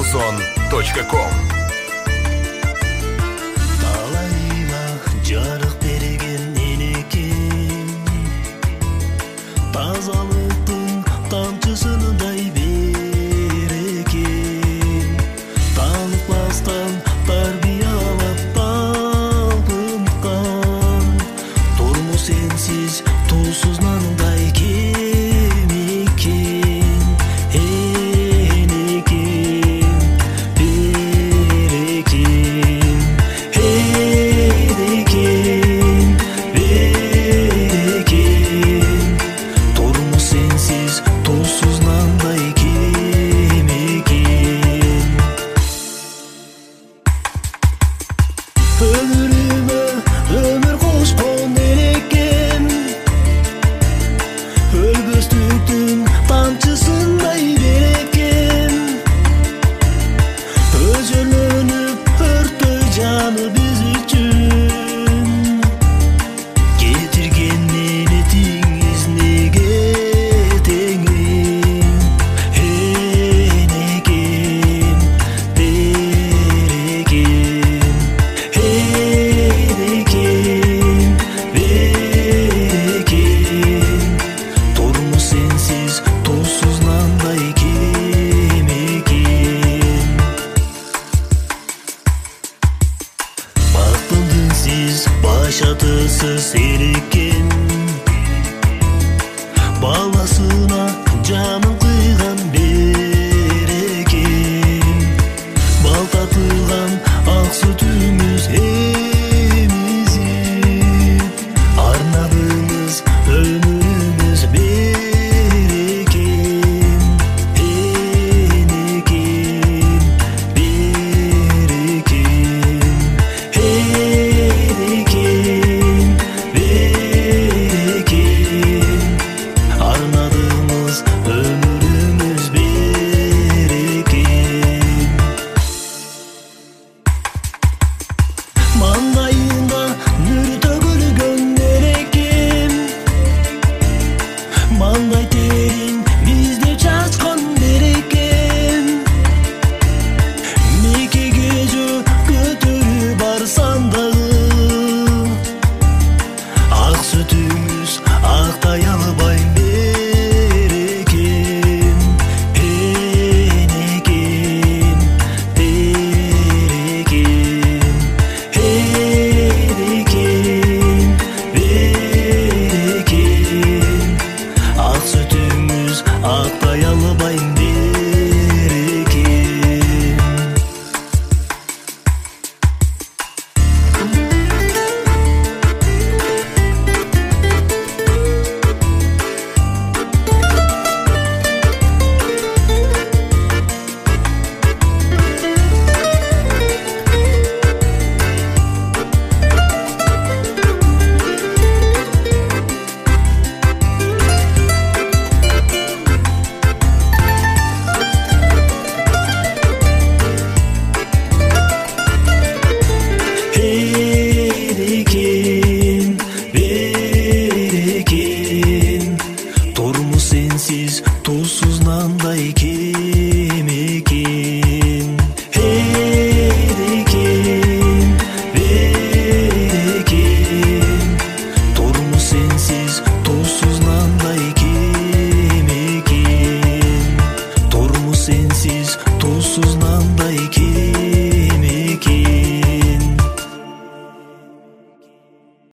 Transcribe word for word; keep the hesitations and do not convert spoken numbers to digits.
музон точка ком. Талайыма жарык берген энекем, тазалыктын тамчысындай берекем. Танытпастан тарбиялап талпынткан, турмуш сенсиз туусуз нандай кем экен. Энекем, берекем, энекем, берекем. Турмуш сенсиз туусуз нандай кем экен. Өмүрүмө өмүр кошкон энекем, өлбөстүктүн тамчысындай берекем. Өзөлөнүп өрттөй жаны биз үчүн, кетирген менетиңиз неге теңим. Энекем, берекем, энекем, берекем. Турмуш сенсиз туусуз нандай кем экен. Бактын динсиз башатысыз эрекем, баласына жанын кыйган берекем. Бал татылган ак сүтүңүз эмизип, арнадыңыз өмүрүңүз берекем. Энекем, берекем, энекем, берекем. Арнадыңыз өмүрүңүз берекем. Маңдайында нүр төгүлгөн эрекем, маңдай терин бизде чачкан берекем. Мекеге жөө көтөрүп барсам дагы, ак сүтүңүз актай албайм берекем. Энекем, берекем, энекем, берекем. Ак сүтүңүз актай албайм берекем. Энекем, берекем. Турмуш сенсиз туусуз нандай кем экен. Энекем, берекем. Турмуш сенсиз туусуз нандай кем экен. Турмуш сенсиз